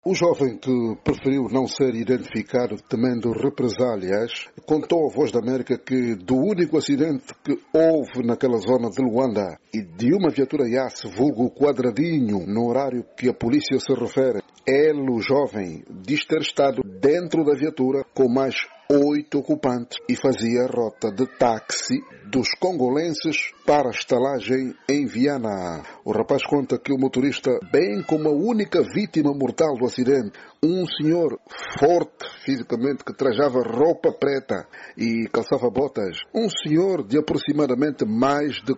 O jovem que preferiu não ser identificado temendo represálias contou à Voz da América que do único acidente que houve naquela zona de Luanda e de uma viatura Yass vulgo quadradinho no horário que a polícia se refere, ele, o jovem, diz ter estado dentro da viatura com mais 8 ocupantes e fazia a rota de táxi dos congolenses para a estalagem em Viana. O rapaz conta que o motorista, bem como a única vítima mortal do acidente, um senhor forte fisicamente que trajava roupa preta e calçava botas, um senhor de aproximadamente mais de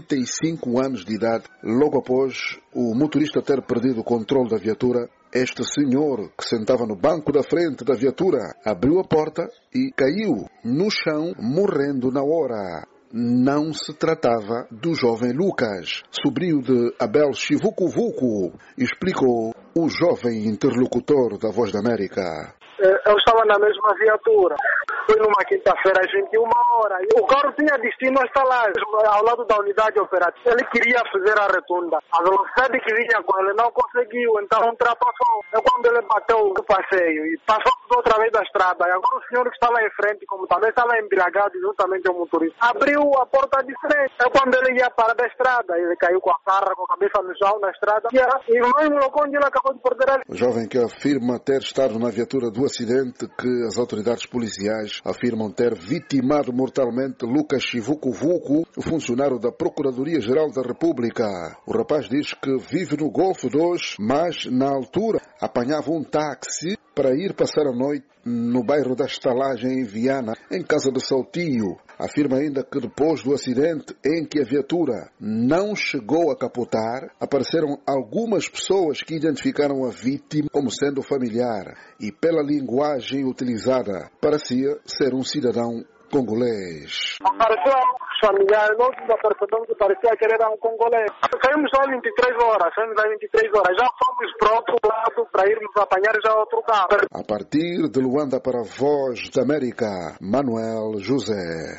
45 anos de idade, logo após o motorista ter perdido o controle da viatura, este senhor, que sentava no banco da frente da viatura, abriu a porta e caiu no chão, morrendo na hora. Não se tratava do jovem Lucas, sobrinho de Abel Chivuco-Vuco, explicou o jovem interlocutor da Voz da América. Eu estava na mesma viatura. Foi numa quinta-feira às 21 horas. O carro tinha destino a estalagem, ao lado da unidade operativa. Ele queria fazer a retunda. A velocidade que vinha com ele não conseguiu, então ultrapassou. É quando ele bateu o passeio e passou outra vez da estrada. E agora o senhor que estava em frente, como também estava embriagado, juntamente o motorista, abriu a porta de frente. É quando ele ia para da estrada. Ele caiu com a cara, com a cabeça no chão na estrada. E no mesmo local onde ele acabou de perder ele. O jovem que afirma ter estado na viatura do acidente que as autoridades policiais afirmam ter vitimado mortalmente Lucas Chivuco-Vuco, o funcionário da Procuradoria-Geral da República. O rapaz diz que vive no Golfo 2, mas na altura apanhava um táxi para ir passar a noite no bairro da Estalagem em Viana, em casa do seu tio. Afirma ainda que depois do acidente em que a viatura não chegou a capotar, apareceram algumas pessoas que identificaram a vítima como sendo familiar e pela linguagem utilizada parecia ser um cidadão congolês. Apareceu familiar, nós percebemos que parecia que ele era um congolês. Saímos só às 23 horas, já fomos para outro lado para irmos apanhar já outro carro. A partir de Luanda para a Voz da América, Manuel José.